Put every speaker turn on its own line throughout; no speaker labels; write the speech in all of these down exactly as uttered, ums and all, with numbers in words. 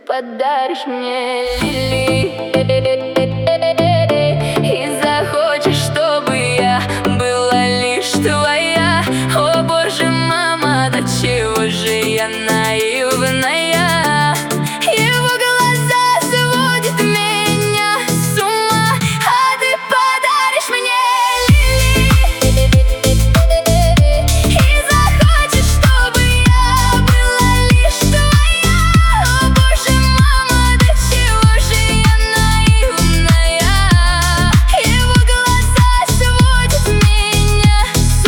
подаришь мне лилии и захочешь, чтобы я была лишь твоя. О боже, мама, до чего же я наивная. Его глаза сводят меня с ума, а ты подаришь мне лилии и захочешь, чтобы я была лишь твоя. О боже, мама, до чего же я наивная. Его глаза сводят меня с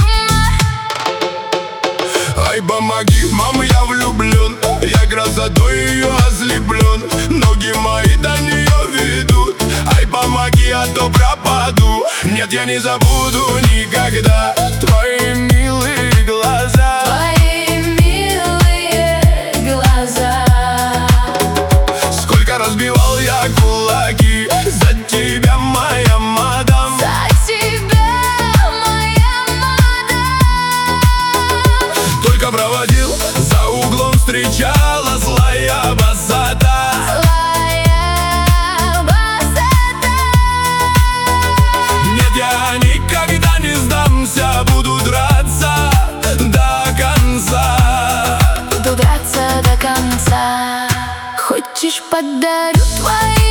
ума.
Ай, помоги, мама, я влюблен, я красотой ее ослеплен. Ноги мои до нее ведут. Ай, помоги, а то пропаду. Нет, я не забуду никогда твои милые глаза.
Твои милые глаза.
Сколько разбивал я кулаки за тебя, моя мадам.
За тебя, моя мадам.
Только проводил, за углом встречала злая босата.
Злая босата.
Нет, я никогда не сдамся, буду драться до конца.
Буду драться до конца. Хочешь, подарю твои